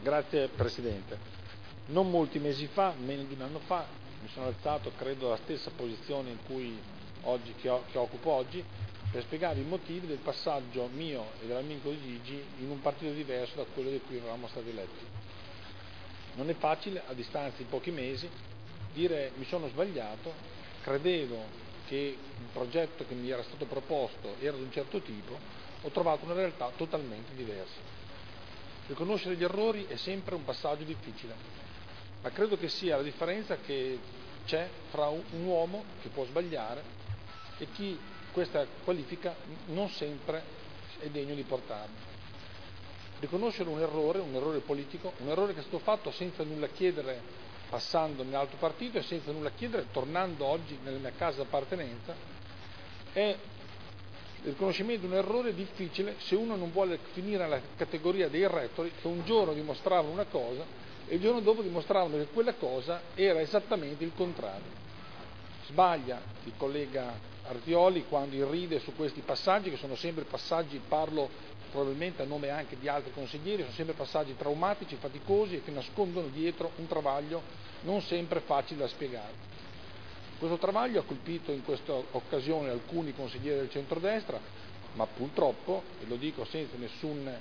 Grazie Presidente. Non molti mesi fa, meno di un anno fa, mi sono alzato, credo, alla stessa posizione che occupo oggi, per spiegare i motivi del passaggio mio e dell'amico Gigi in un partito diverso da quello di cui eravamo stati eletti. Non è facile, a distanza di pochi mesi, dire mi sono sbagliato, credevo che il progetto che mi era stato proposto era di un certo tipo, ho trovato una realtà totalmente diversa. Riconoscere gli errori è sempre un passaggio difficile, ma credo che sia la differenza che c'è fra un uomo che può sbagliare e chi questa qualifica non sempre è degno di portarne. Riconoscere un errore politico, un errore che è stato fatto senza nulla chiedere passando nell'altro partito e senza nulla chiedere tornando oggi nella mia casa d'appartenenza, è il riconoscimento di un errore difficile se uno non vuole finire nella categoria dei rettori che un giorno dimostravano una cosa e il giorno dopo dimostravano che quella cosa era esattamente il contrario. Sbaglia il collega Artioli quando irride su questi passaggi, che sono sempre passaggi, parlo probabilmente a nome anche di altri consiglieri, sono sempre passaggi traumatici, faticosi e che nascondono dietro un travaglio non sempre facile da spiegare. Questo travaglio ha colpito in questa occasione alcuni consiglieri del centrodestra, ma purtroppo, e lo dico senza nessun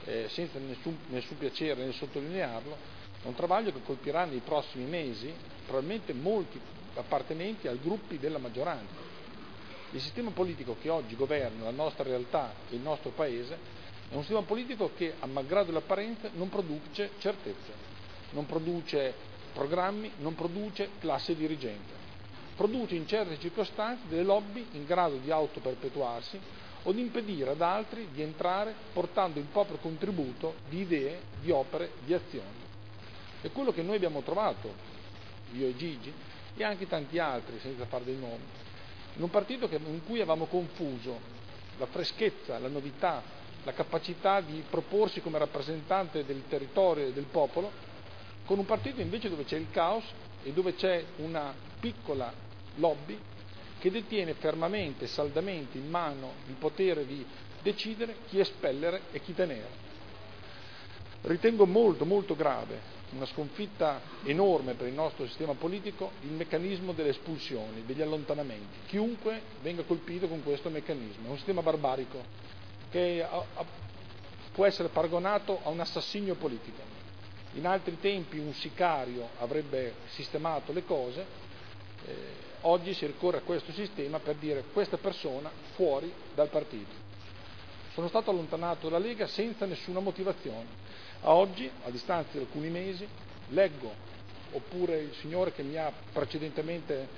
piacere nel sottolinearlo, è un travaglio che colpirà nei prossimi mesi probabilmente molti appartenenti ai gruppi della maggioranza. Il sistema politico che oggi governa la nostra realtà e il nostro Paese è un sistema politico che, a malgrado l'apparenza, non produce certezze, non produce programmi, non produce classe dirigente. Produce in certe circostanze delle lobby in grado di autoperpetuarsi o di impedire ad altri di entrare portando il proprio contributo di idee, di opere, di azioni. È quello che noi abbiamo trovato, io e Gigi, e anche tanti altri, senza fare dei nomi, in un partito in cui avevamo confuso la freschezza, la novità, la capacità di proporsi come rappresentante del territorio e del popolo, con un partito invece dove c'è il caos e dove c'è una piccola lobby che detiene fermamente e saldamente in mano il potere di decidere chi espellere e chi tenere. Ritengo molto molto grave, una sconfitta enorme per il nostro sistema politico, il meccanismo delle espulsioni, degli allontanamenti. Chiunque venga colpito con questo meccanismo, è un sistema barbarico che può essere paragonato a un assassinio politico. In altri tempi un sicario avrebbe sistemato le cose, oggi si ricorre a questo sistema per dire questa persona fuori dal partito. Sono stato allontanato dalla Lega senza nessuna motivazione. A oggi, a distanza di alcuni mesi, leggo, oppure il signore che mi ha precedentemente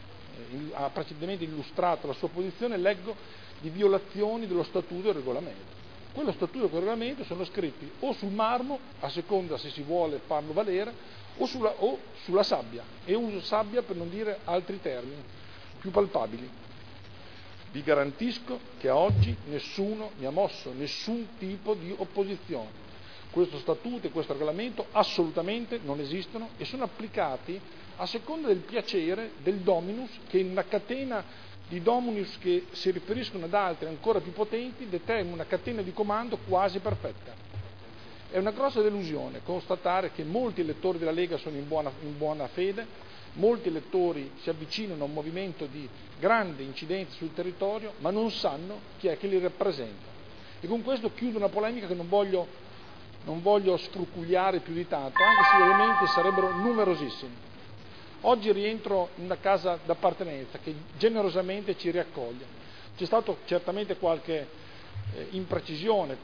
illustrato la sua posizione, leggo di violazioni dello statuto e del regolamento. Quello statuto e quel regolamento sono scritti o sul marmo, a seconda se si vuole farlo valere, o sulla sabbia, e uso sabbia per non dire altri termini più palpabili. Vi garantisco che a oggi nessuno mi ha mosso nessun tipo di opposizione. Questo statuto e questo regolamento assolutamente non esistono e sono applicati a seconda del piacere del dominus, che in una catena di dominus che si riferiscono ad altri ancora più potenti determina una catena di comando quasi perfetta. È una grossa delusione constatare che molti elettori della Lega sono in buona fede, molti elettori si avvicinano a un movimento di grande incidenza sul territorio, ma non sanno chi è che li rappresenta. E con questo chiudo una polemica che non voglio sfrucugliare più di tanto, anche se gli elementi sarebbero numerosissimi. Oggi rientro in una casa d'appartenenza che generosamente ci riaccoglie. C'è stato certamente qualche imprecisione,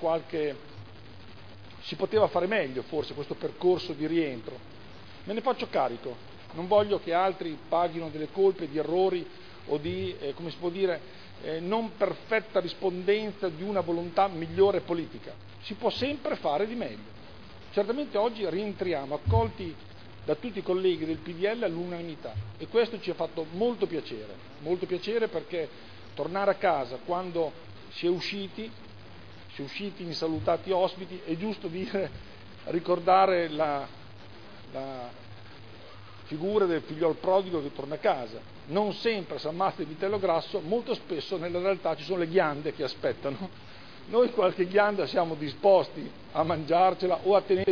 si poteva fare meglio forse questo percorso di rientro. Me ne faccio carico, non voglio che altri paghino delle colpe di errori o di, come si può dire, non perfetta rispondenza di una volontà migliore politica. Si può sempre fare di meglio. Certamente oggi rientriamo accolti da tutti i colleghi del PDL all'unanimità e questo ci ha fatto molto piacere perché tornare a casa quando si è usciti insalutati ospiti, è giusto ricordare la figura del figliol prodigo che torna a casa. Non sempre si ammazza il vitello grasso, molto spesso nella realtà ci sono le ghiande che aspettano. Noi qualche ghianda siamo disposti a mangiarcela o a tenere